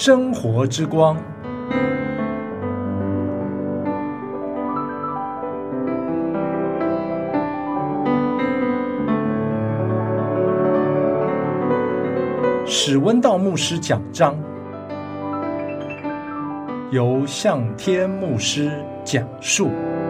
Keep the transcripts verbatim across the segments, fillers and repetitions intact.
生活之光。史温道牧师讲章，由向天牧师讲述。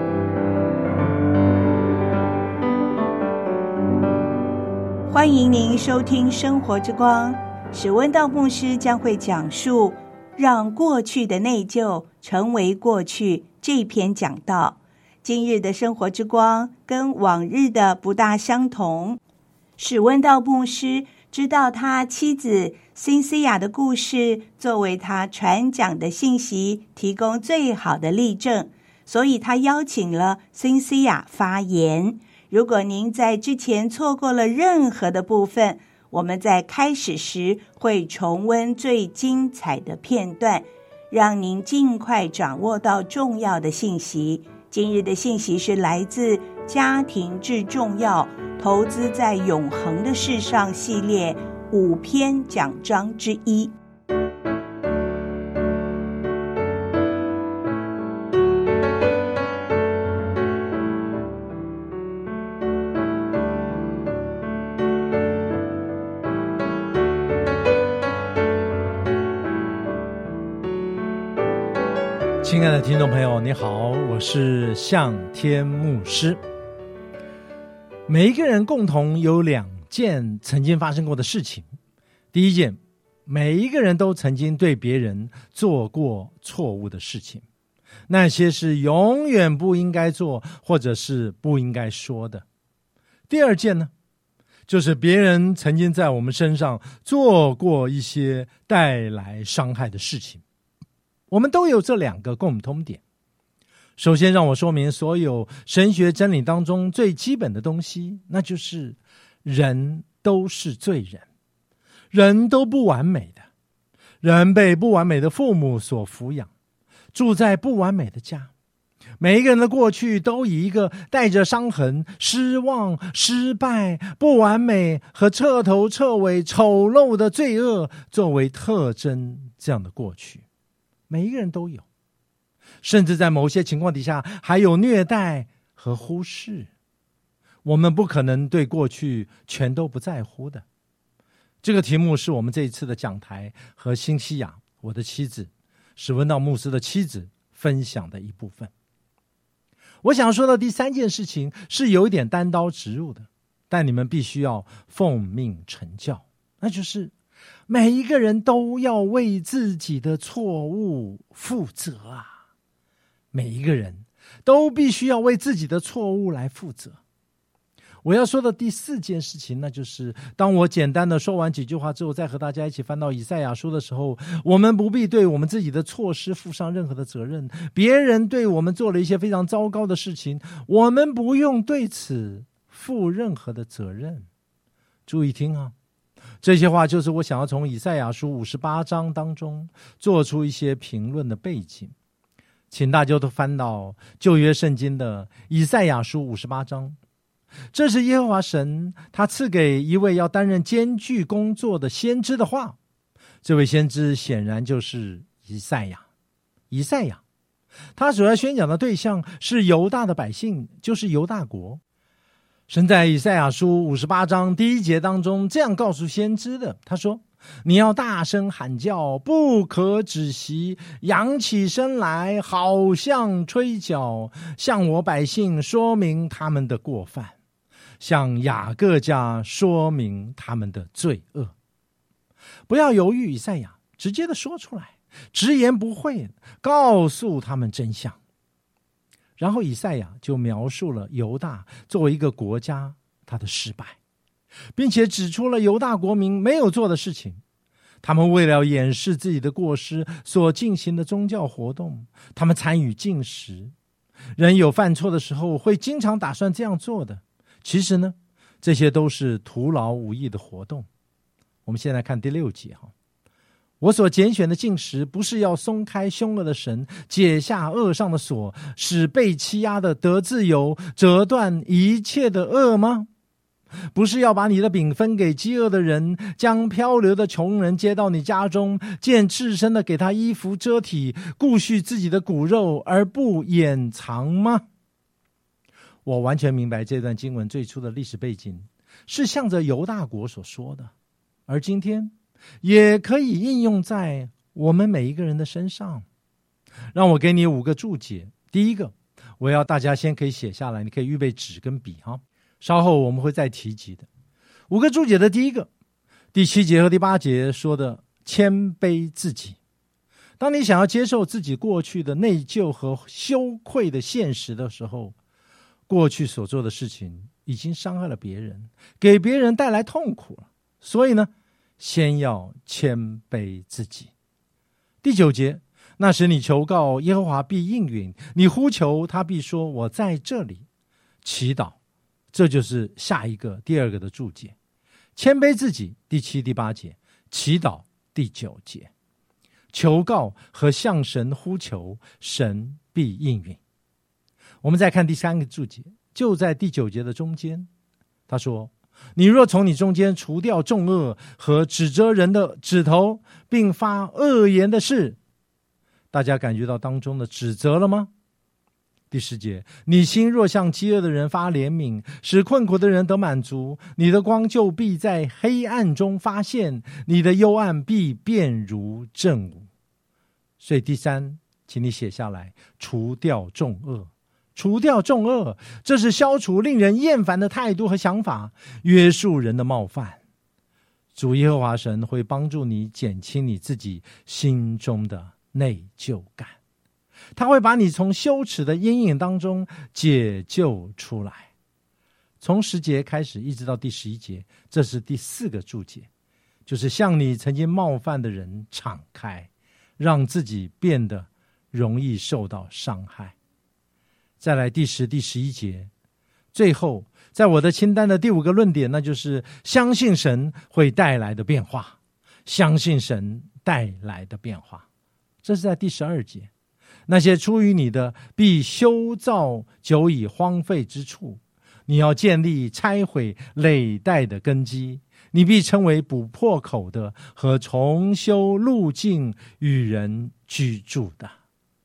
欢迎您收听生活之光，史温道牧师将会讲述让过去的内疚成为过去这篇讲道。今日的生活之光跟往日的不大相同，史温道牧师知道他妻子辛西亚的故事作为他传讲的信息提供最好的例证，所以他邀请了辛西亚发言。如果您在之前错过了任何的部分，我们在开始时会重温最精彩的片段，让您尽快掌握到重要的信息。今日的信息是来自家庭至重要，投资在永恒的事上系列五篇讲章之一。 亲爱的听众朋友，你好，我是向天牧师。每一个人共同有两件曾经发生过的事情。第一件，每一个人都曾经对别人做过错误的事情，那些是永远不应该做或者是不应该说的。第二件呢，就是别人曾经在我们身上做过一些带来伤害的事情。我们都有这两个共通点。首先让我说明所有神学真理当中最基本的东西，那就是人都是罪人，人都不完美的，人被不完美的父母所抚养，住在不完美的家。每一个人的过去都以一个带着伤痕、失望、失败、不完美和彻头彻尾丑陋的罪恶作为特征，这样的过去每一个人都有，甚至在某些情况底下还有虐待和忽视。我们不可能对过去全都不在乎的。这个题目是我们这一次的讲台和辛西亚，我的妻子，史温道牧师的妻子分享的一部分。我想说的第三件事情是有一点单刀直入的，但你们必须要奉命成教，那就是每一个人都要为自己的错误负责啊！每一个人都必须要为自己的错误来负责。我要说的第四件事情，那就是当我简单的说完几句话之后，再和大家一起翻到以赛亚书的时候，我们不必对我们自己的错失负上任何的责任。别人对我们做了一些非常糟糕的事情，我们不用对此负任何的责任。注意听啊，这些话就是我想要从以赛亚书五十八章当中做出一些评论的背景。请大家都翻到旧约圣经的以赛亚书五十八章。这是耶和华神他赐给一位要担任艰巨工作的先知的话。这位先知显然就是以赛亚。以赛亚他所要宣讲的对象是犹大的百姓，就是犹大国。神在以赛亚书五十八章第一节当中这样告诉先知的，他说，你要大声喊叫，不可止息，扬起声来，好像吹角，向我百姓说明他们的过犯，向雅各家说明他们的罪恶。不要犹豫，以赛亚直接的说出来，直言不讳，告诉他们真相。然后以赛亚就描述了犹大作为一个国家他的失败，并且指出了犹大国民没有做的事情。他们为了掩饰自己的过失所进行的宗教活动，他们参与禁食。人有犯错的时候会经常打算这样做的，其实呢，这些都是徒劳无益的活动。我们先来看第六节哈。我所拣选的禁食，不是要松开凶恶的绳，解下恶上的锁，使被欺压的得自由，折断一切的恶吗？ 不是要把你的饼分给饥饿的人，将漂流的穷人接到你家中，见赤身的给他衣服遮体，顾恤自己的骨肉，而不掩藏吗？我完全明白这段经文最初的历史背景是向着犹大国所说的，而今天也可以应用在我们每一个人的身上。让我给你五个注解。第一个，我要大家先可以写下来，你可以预备纸跟笔哈，稍后我们会再提及的。五个注解的第一个，第七节和第八节说的谦卑自己。当你想要接受自己过去的内疚和羞愧的现实的时候，过去所做的事情已经伤害了别人，给别人带来痛苦了，所以呢，先要谦卑自己。第九节，那时你求告耶和华必应允，你呼求他必说我在这里。祈祷，这就是下一个第二个的注解。谦卑自己，第七第八节，祈祷第九节，求告和向神呼求，神必应允。我们再看第三个注解，就在第九节的中间，他说，你若从你中间除掉重恶和指责人的指头，并发恶言的事，大家感觉到当中的指责了吗？第十节，你心若向饥饿的人发怜悯，使困苦的人得满足，你的光就必在黑暗中发现，你的幽暗必变如正午。所以第三，请你写下来，除掉重恶。除掉重恶，这是消除令人厌烦的态度和想法，约束人的冒犯。主耶和华神会帮助你减轻你自己心中的内疚感，他会把你从羞耻的阴影当中解救出来。从十节开始一直到第十一节，这是第四个注解，就是向你曾经冒犯的人敞开，让自己变得容易受到伤害。再来第十、第十一节，最后在我的清单的第五个论点，那就是相信神会带来的变化，相信神带来的变化。这是在第十二节，那些出于你的必修造久已荒废之处，你要建立拆毁累代的根基，你必成为补破口的和重修路径与人居住的。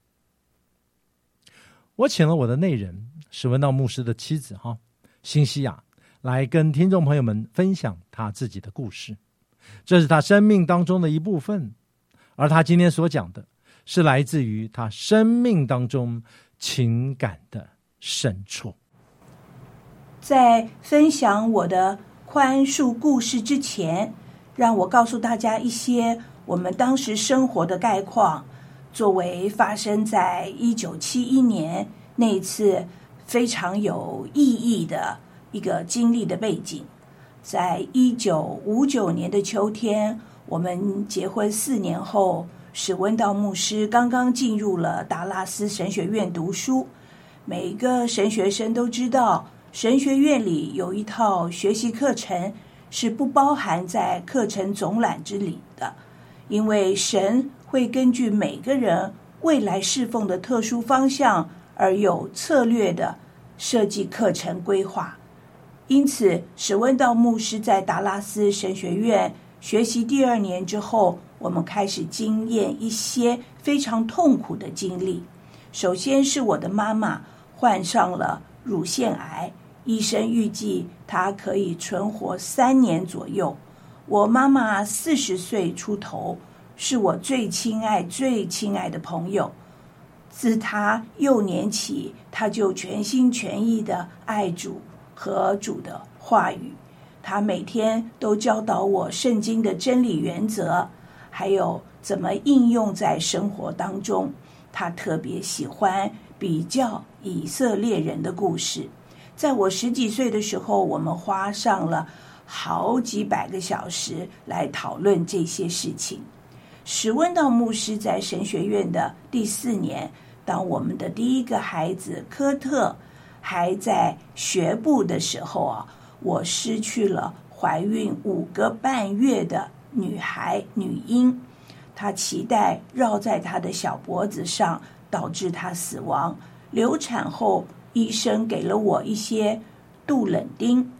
我请了我的内人史文道牧师的妻子哈辛西亚来跟听众朋友们分享他自己的故事，这是他生命当中的一部分，而他今天所讲的是来自于他生命当中情感的深处。 在分享我的宽恕故事之前，让我告诉大家一些我们当时生活的概况，作为发生在一九七一年那一次非常有意义的一个经历的背景。在一九五九年的秋天，我们结婚四年后，史温道牧师刚刚进入了达拉斯神学院读书。每个神学生都知道，神学院里有一套学习课程是不包含在课程总览之里的，因为神会根据每个人未来侍奉的特殊方向而有策略的设计课程规划。因此史温道牧师在达拉斯神学院学习第二年之后，我们开始经验一些非常痛苦的经历。首先是我的妈妈患上了乳腺癌，医生预计她可以存活三年左右。我妈妈四十岁出头，是我最亲爱最亲爱的朋友。自她幼年起，她就全心全意的爱主和主的话语。她每天都教导我圣经的真理原则，还有怎么应用在生活当中。她特别喜欢比较以色列人的故事。在我十几岁的时候，我们花上了好几百个小时来讨论这些事情。史温道牧师在神学院的第四年，当我们的第一个孩子科特还在学步的时候啊，我失去了怀孕五个半月的女孩女婴，她脐带绕在她的小脖子上，导致她死亡。流产后，医生给了我一些杜冷丁，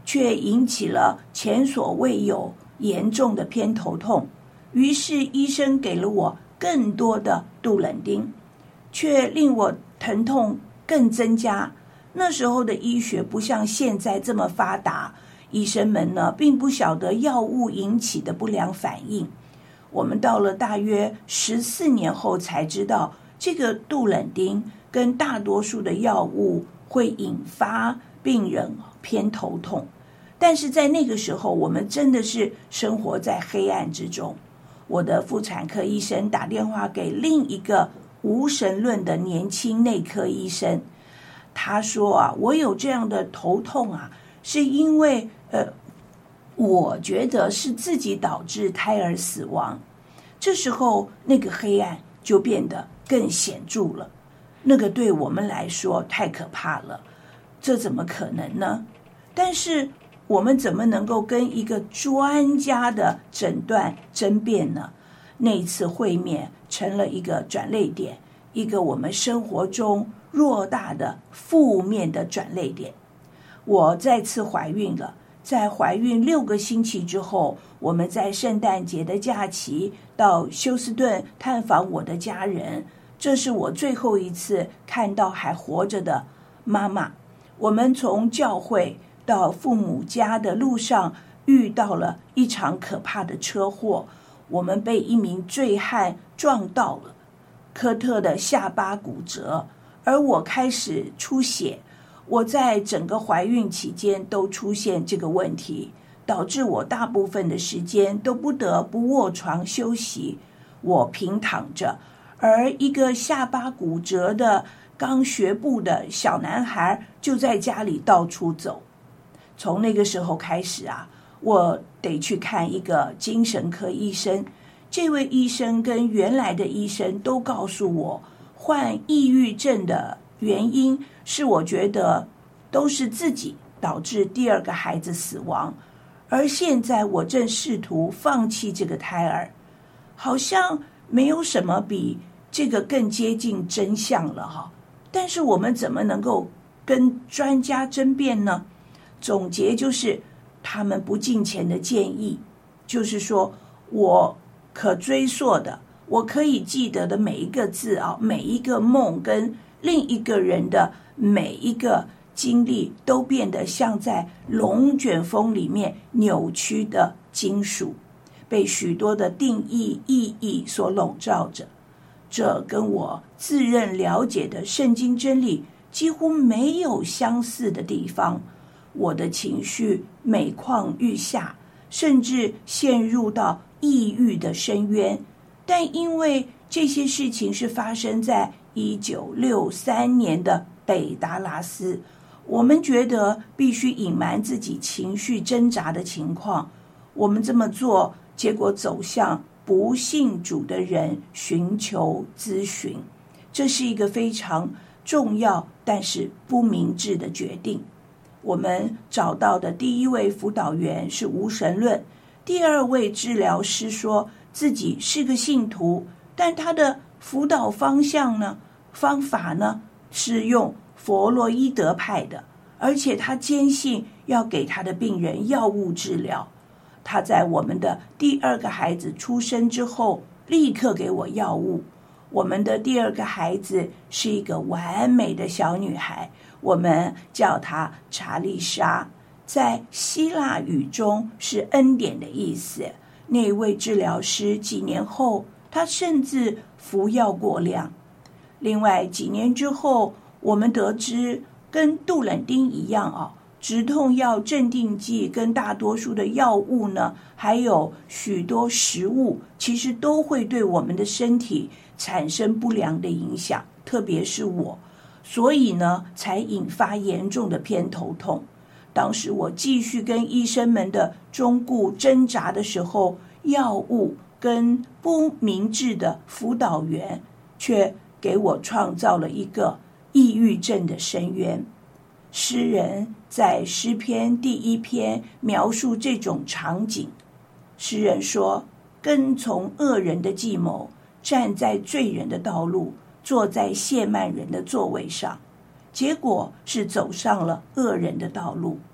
却引起了前所未有严重的偏头痛。于是医生给了我更多的杜冷丁，却令我疼痛更增加。那时候的医学不像现在这么发达，医生们呢并不晓得药物引起的不良反应。我们到了大约十四年后才知道，这个杜冷丁跟大多数的药物会引发病人偏头痛。但是在那个时候，我们真的是生活在黑暗之中。我的妇产科医生打电话给另一个无神论的年轻内科医生，他说啊，我有这样的头痛啊，是因为呃，我觉得是自己导致胎儿死亡。这时候那个黑暗就变得更显著了，那个对我们来说太可怕了，这怎么可能呢？但是我们怎么能够跟一个专家的诊断争辩呢？那一次会面成了一个转捩点，一个我们生活中偌大的负面的转捩点。我再次怀孕了，在怀孕六个星期之后，我们在圣诞节的假期到休斯顿探访我的家人，这是我最后一次看到还活着的妈妈。我们从教会到父母家的路上遇到了一场可怕的车祸，我们被一名醉汉撞到了，科特的下巴骨折，而我开始出血。我在整个怀孕期间都出现这个问题，导致我大部分的时间都不得不卧床休息，我平躺着，而一个下巴骨折的刚学步的小男孩就在家里到处走。从那个时候开始啊，我得去看一个精神科医生。这位医生跟原来的医生都告诉我，患抑郁症的原因是我觉得都是自己导致第二个孩子死亡，而现在我正试图放弃这个胎儿，好像没有什么比这个更接近真相了哈。但是我们怎么能够跟专家争辩呢？总结就是他们不敬虔的建议，就是说我可追溯的，我可以记得的每一个字啊，每一个梦跟另一个人的每一个经历都变得像在龙卷风里面扭曲的金属，被许多的定义意义所笼罩着。这跟我自认了解的圣经真理几乎没有相似的地方。我的情绪每况愈下，甚至陷入到抑郁的深渊。但因为这些事情是发生在一九六三年的北达拉斯，我们觉得必须隐瞒自己情绪挣扎的情况。我们这么做，结果走向不信主的人寻求咨询。这是一个非常重要但是不明智的决定。我们找到的第一位辅导员是无神论，第二位治疗师说自己是个信徒，但他的辅导方向呢、方法呢是用弗洛伊德派的，而且他坚信要给他的病人药物治疗。他在我们的第二个孩子出生之后立刻给我药物。我们的第二个孩子是一个完美的小女孩，我们叫她查丽莎，在希腊语中是恩典的意思。那位治疗师几年后，他甚至服药过量。另外几年之后，我们得知跟杜冷丁一样啊，止痛药、镇定剂跟大多数的药物呢，还有许多食物，其实都会对我们的身体产生不良的影响，特别是我，所以呢，才引发严重的偏头痛。当时我继续跟医生们的忠告挣扎的时候，药物跟不明智的辅导员却给我创造了一个抑郁症的深渊。诗人在诗篇第一篇描述这种场景，诗人说，跟从恶人的计谋，站在罪人的道路，坐在亵慢人的座位上，结果是走上了恶人的道路。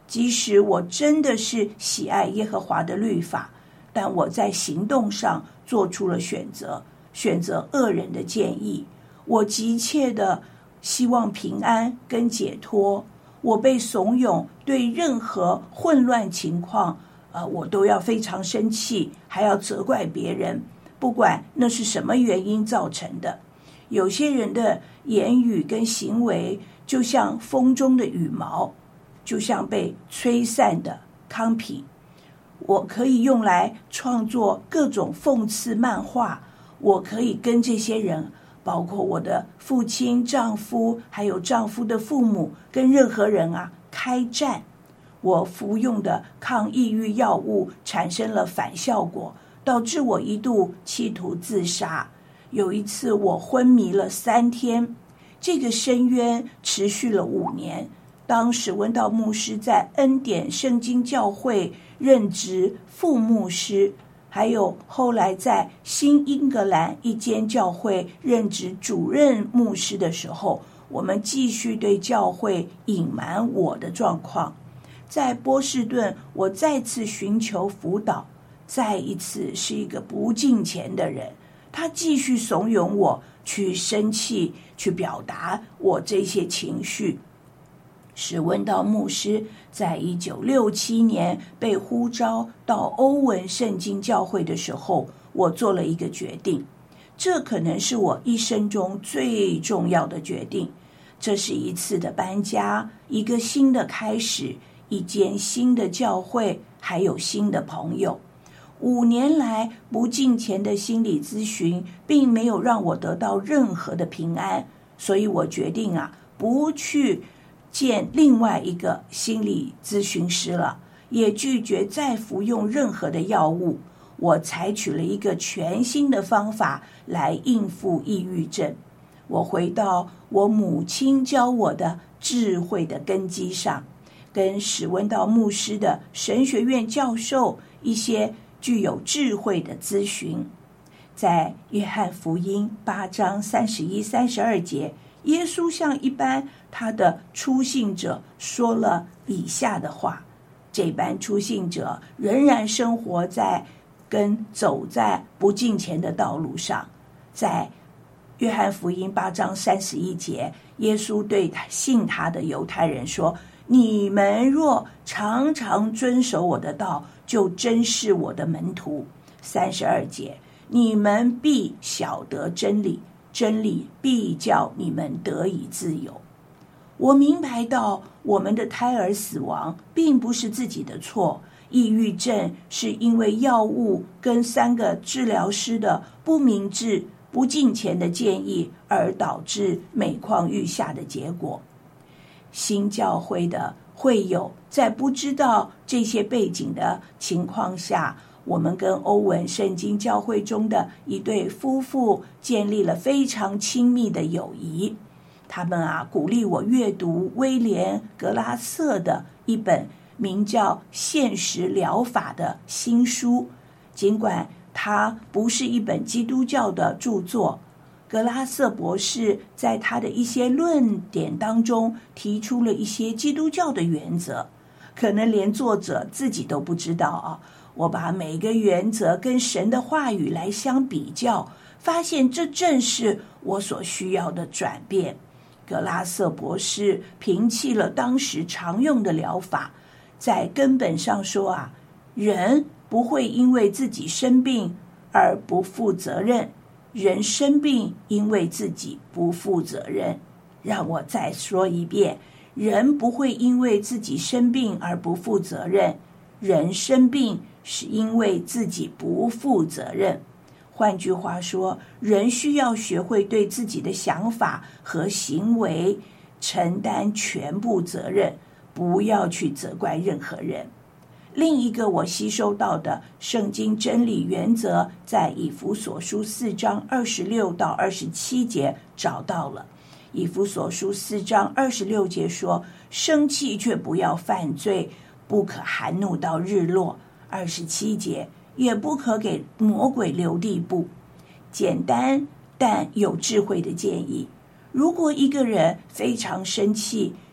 即使我真的是喜爱耶和华的律法，但我在行动上做出了选择，选择恶人的建议。我急切的希望平安跟解脱，我被怂恿，对任何混乱情况，呃，我都要非常生气，还要责怪别人，不管那是什么原因造成的。有些人的言语跟行为就像风中的羽毛，就像被吹散的糠皮。我可以用来创作各种讽刺漫画，我可以跟这些人，包括我的父亲、丈夫，还有丈夫的父母，跟任何人啊开战。我服用的抗抑郁药物产生了反效果，导致我一度企图自杀。有一次我昏迷了三天，这个深渊持续了五年。当史温道牧师在恩典圣经教会任职副牧师，还有后来在新英格兰一间教会任职主任牧师的时候，我们继续对教会隐瞒我的状况。在波士顿，我再次寻求辅导，再一次是一个不敬虔的人，他继续怂恿我去生气，去表达我这些情绪。史温道牧师在一九六七年被呼召到欧文圣经教会的时候，我做了一个决定，这可能是我一生中最重要的决定。这是一次的搬家，一个新的开始，一间新的教会，还有新的朋友。五年来不敬虔的心理咨询并没有让我得到任何的平安，所以我决定啊，不去见另外一个心理咨询师了，也拒绝再服用任何的药物。我采取了一个全新的方法来应付抑郁症。我回到我母亲教我的智慧的根基上，跟史温道牧师的神学院教授一些具有智慧的咨询。在约翰福音八章三十一、三十二节，耶稣向一般他的初信者说了以下的话。这般初信者仍然生活在跟走在不敬虔的道路上。在约翰福音八章三十一节，耶稣对信他的犹太人说，你们若常常遵守我的道，就真是我的门徒。三十二节，你们必晓得真理，真理必叫你们得以自由。我明白到我们的胎儿死亡并不是自己的错，抑郁症是因为药物跟三个治疗师的不明智、不敬虔的建议而导致每况愈下的结果。新教会的会友在不知道这些背景的情况下，我们跟欧文圣经教会中的一对夫妇建立了非常亲密的友谊。他们啊，鼓励我阅读威廉·格拉瑟的一本名叫《现实疗法》的新书。尽管它不是一本基督教的著作，格拉瑟博士在他的一些论点当中提出了一些基督教的原则，可能连作者自己都不知道啊。我把每个原则跟神的话语来相比较，发现这正是我所需要的转变。格拉瑟博士摒弃了当时常用的疗法，在根本上说啊，人不会因为自己生病而不负责任，人生病因为自己不负责任。让我再说一遍，人不会因为自己生病而不负责任，人生病是因为自己不负责任。换句话说，人需要学会对自己的想法和行为承担全部责任，不要去责怪任何人。另一个我吸收到的圣经真理原则，在以弗所书四章二十六到二十七节找到了。以弗所书四章二十六节说，生气却不要犯罪，不可含怒到日落。二十七节，也不可给魔鬼留地步。简单但有智慧的建议。如果一个人非常生气，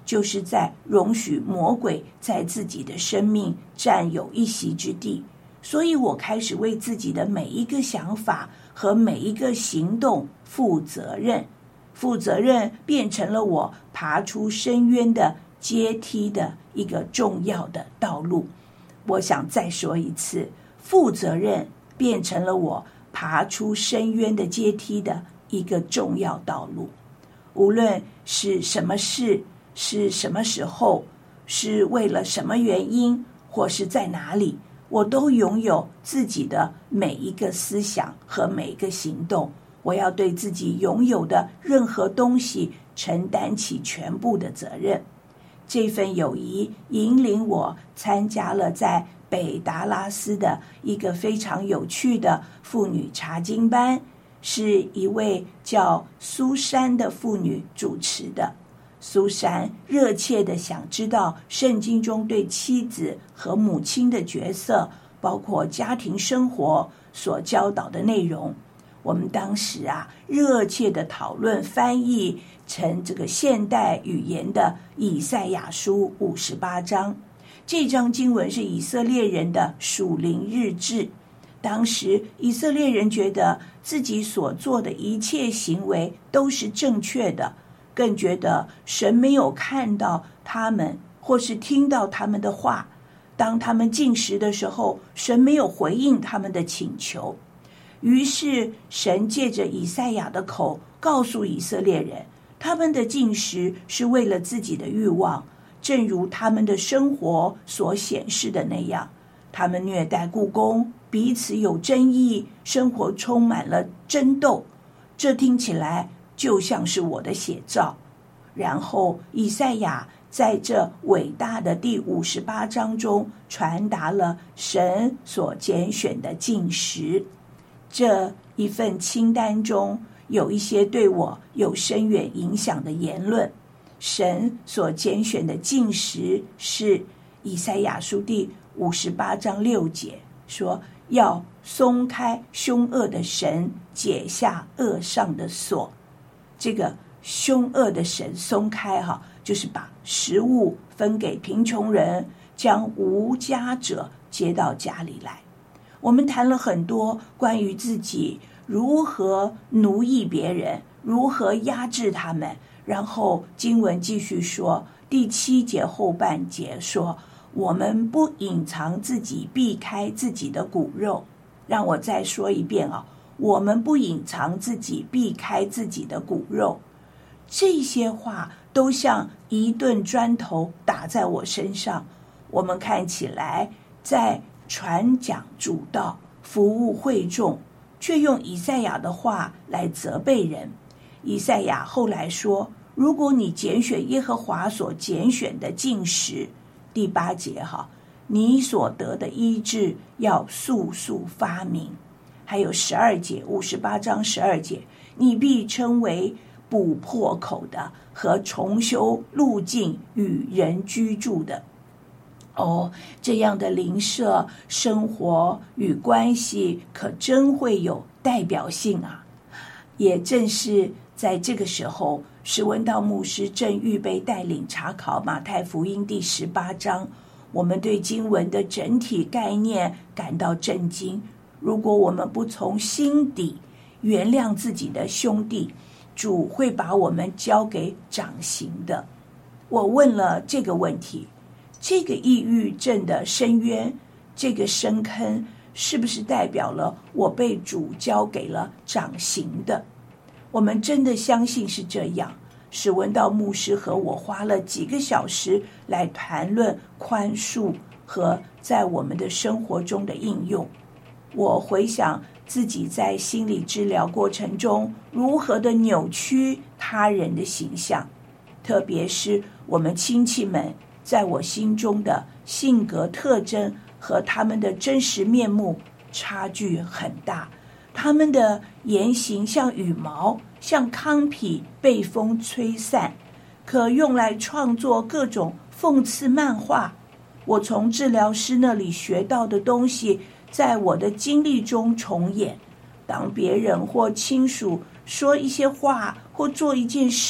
就是在容许魔鬼在自己的生命占有一席之地。所以我开始为自己的每一个想法和每一个行动负责任，负责任变成了我爬出深渊的阶梯的一个重要的道路。我想再说一次，负责任变成了我爬出深渊的阶梯的一个重要道路。无论是什么事，是什么时候，是为了什么原因，或是在哪里，我都拥有自己的每一个思想和每一个行动。我要对自己拥有的任何东西承担起全部的责任。这份友谊引领我参加了在北达拉斯的一个非常有趣的妇女查经班，是一位叫苏珊的妇女主持的。苏珊热切地想知道圣经中对妻子和母亲的角色，包括家庭生活所教导的内容。我们当时啊，热切地讨论翻译成这个现代语言的以赛亚书五十八章。这章经文是以色列人的属灵日志。当时以色列人觉得自己所做的一切行为都是正确的，更觉得神没有看到他们或是听到他们的话。当他们进食的时候，神没有回应他们的请求。于是神借着以赛亚的口告诉以色列人，他们的进食是为了自己的欲望，正如他们的生活所显示的那样。他们虐待雇工，彼此有争议，生活充满了争斗。这听起来就像是我的写照。然后以赛亚在这伟大的第五十八章中传达了神所拣选的进食。这一份清单中有一些对我有深远影响的言论。神所拣选的进食是以赛亚书第五十八章六节说，要松开凶恶的神，解下恶上的锁。这个凶恶的神松开哈，就是把食物分给贫穷人，将无家者接到家里来。我们谈了很多关于自己如何奴役别人，如何压制他们。然后经文继续说，第七节后半节说，我们不隐藏自己，避开自己的骨肉。让我再说一遍啊，我们不隐藏自己，避开自己的骨肉。这些话都像一顿砖头打在我身上。我们看起来在传讲主道，服务会众，却用以赛亚的话来责备人。以赛亚后来说，如果你拣选耶和华所拣选的进食，第八节哈，你所得的医治要速速发明。还有十二节，五十八章十二节，你必称为补破口的和重修路径与人居住的。哦，这样的邻舍生活与关系可真会有代表性啊！也正是在这个时候，史文道牧师正预备带领查考马太福音第十八章。我们对经文的整体概念感到震惊。如果我们不从心底原谅自己的兄弟，主会把我们交给掌刑的。我问了这个问题，这个抑郁症的深渊，这个深坑，是不是代表了我被主交给了掌刑的？我们真的相信是这样。史文道牧师和我花了几个小时来谈论宽恕和在我们的生活中的应用。我回想自己在心理治疗过程中如何的扭曲他人的形象，特别是我们亲戚们在我心中的性格特征和他们的真实面目差距很大。他们的言行像羽毛，像糠皮被风吹散，可用来创作各种讽刺漫画。我从治疗师那里学到的东西在我的经历中重演。当别人或亲属说一些话或做一件事，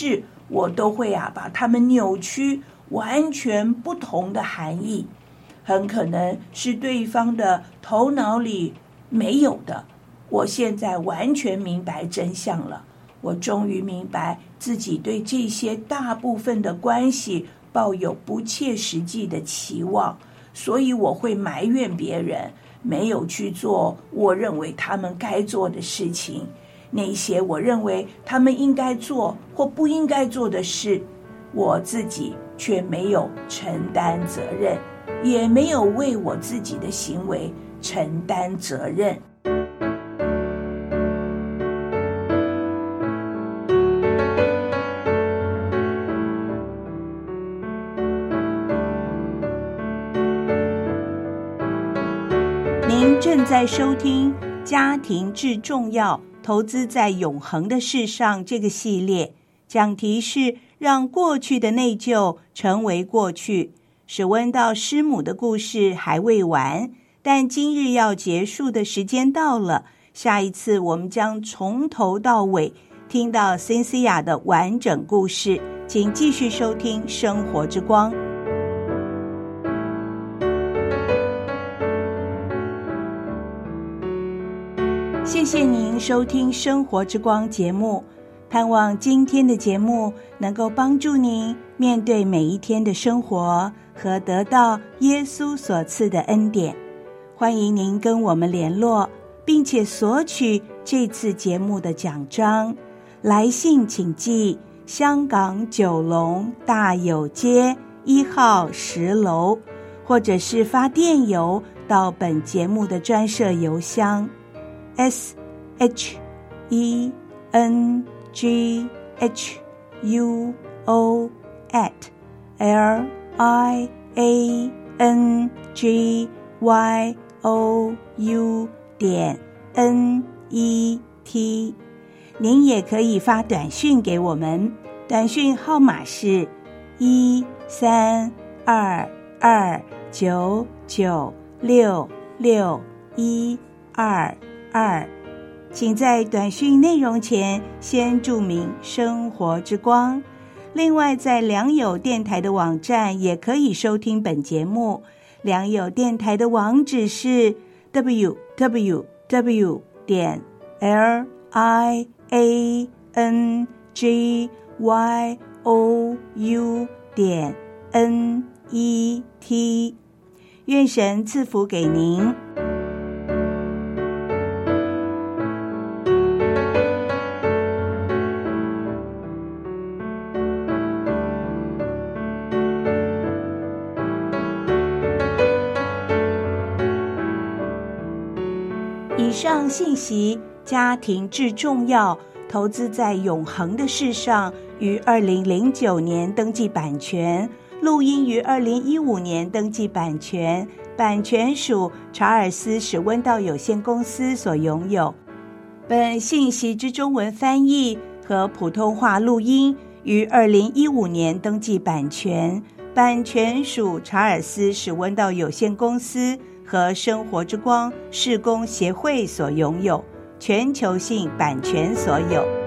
我都会啊把它们扭曲完全不同的含义，很可能是对方的头脑里没有的。我现在完全明白真相了，我终于明白自己对这些大部分的关系抱有不切实际的期望，所以我会埋怨别人没有去做我认为他们该做的事情，那些我认为他们应该做或不应该做的事，我自己却没有承担责任，也没有为我自己的行为承担责任。您正在收听《家庭至重要，投资在永恒的事上》这个系列，讲题是让过去的内疚成为过去。史温道师母的故事还未完，但今日要结束的时间到了，下一次我们将从头到尾听到辛西亚的完整故事，请继续收听《生活之光》。谢谢您收听《生活之光》节目，盼望今天的节目能够帮助您面对每一天的生活和得到耶稣所赐的恩典。欢迎您跟我们联络，并且索取这次节目的奖章。来信请寄香港九龙大有街一号十楼，或者是发电邮到本节目的专设邮箱S H E N G H U O at L I A N G Y O U 点 N E T。 您也可以发短讯给我们，短讯号码是一三二二九九六六一二二，请在短讯内容前先注明生活之光。另外，在良友电台的网站也可以收听本节目。良友电台的网址是 double u double u double u 点 L I A N G Y O U 点 N E T。 愿神赐福给您。以上信息，家庭至重要，投资在永恒的事上，于二零零九年登记版权，录音于二零一五年登记版权，版权属查尔斯史温道有限公司所拥有。本信息之中文翻译和普通话录音于二零一五年登记版权，版权属查尔斯史温道有限公司和生活之光事工协会所拥有，全球性版权所有。